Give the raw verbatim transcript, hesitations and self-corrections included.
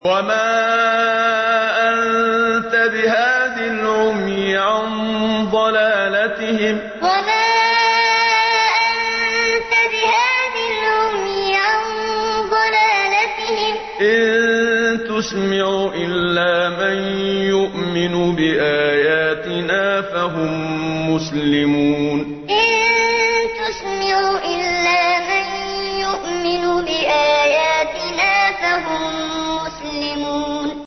وَمَا أَنتَ بِهَادِ الْعُمْيِ عَن ضَلَالَتِهِمْ ۖ إِن تُسْمِعُ إِلَّا مَن يُؤْمِنُ بِآيَاتِنَا فَهُم مُّسْلِمُونَ وَمَا أَنتَ بِهَادِ الْعُمْيِ عَن ضَلَالَتِهِمْ ۖ إِن تُسْمِعُ إِلَّا مَن يُؤْمِنُ بِآيَاتِنَا فَهُم مُّسْلِمُونَ